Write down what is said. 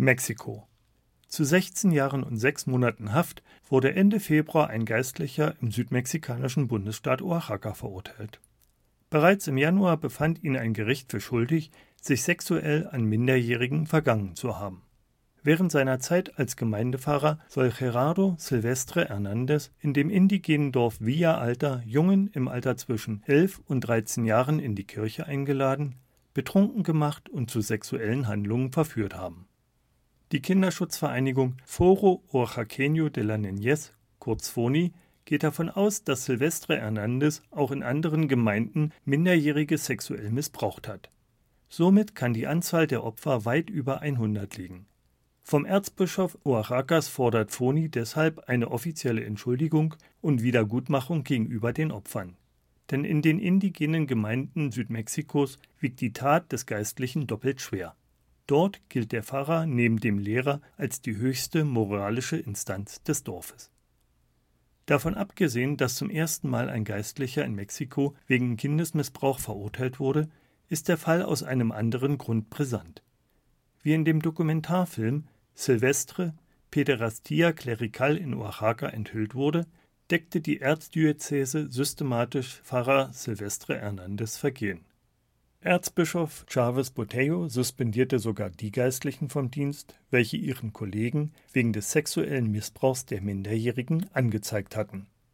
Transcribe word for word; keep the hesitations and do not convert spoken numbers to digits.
Mexiko. Zu sechzehn Jahren und sechs Monaten Haft wurde Ende Februar ein Geistlicher im südmexikanischen Bundesstaat Oaxaca verurteilt. Bereits im Januar befand ihn ein Gericht für schuldig, sich sexuell an Minderjährigen vergangen zu haben. Während seiner Zeit als Gemeindepfarrer soll Gerardo Silvestre Hernández in dem indigenen Dorf Villa Alta Jungen im Alter zwischen elf und dreizehn Jahren in die Kirche eingeladen, betrunken gemacht und zu sexuellen Handlungen verführt haben. Die Kinderschutzvereinigung Foro Oaxaqueño de la Niñez, kurz FONI, geht davon aus, dass Silvestre Hernández auch in anderen Gemeinden Minderjährige sexuell missbraucht hat. Somit kann die Anzahl der Opfer weit über hundert liegen. Vom Erzbischof Oaxacas fordert FONI deshalb eine offizielle Entschuldigung und Wiedergutmachung gegenüber den Opfern. Denn in den indigenen Gemeinden Südmexikos wiegt die Tat des Geistlichen doppelt schwer. Dort gilt der Pfarrer neben dem Lehrer als die höchste moralische Instanz des Dorfes. Davon abgesehen, dass zum ersten Mal ein Geistlicher in Mexiko wegen Kindesmissbrauch verurteilt wurde, ist der Fall aus einem anderen Grund brisant. Wie in dem Dokumentarfilm Silvestre, Pederastia Clerical in Oaxaca enthüllt wurde, deckte die Erzdiözese systematisch Pfarrer Silvestre Hernández Vergehen. Erzbischof Chavez Botello suspendierte sogar die Geistlichen vom Dienst, welche ihren Kollegen wegen des sexuellen Missbrauchs der Minderjährigen angezeigt hatten.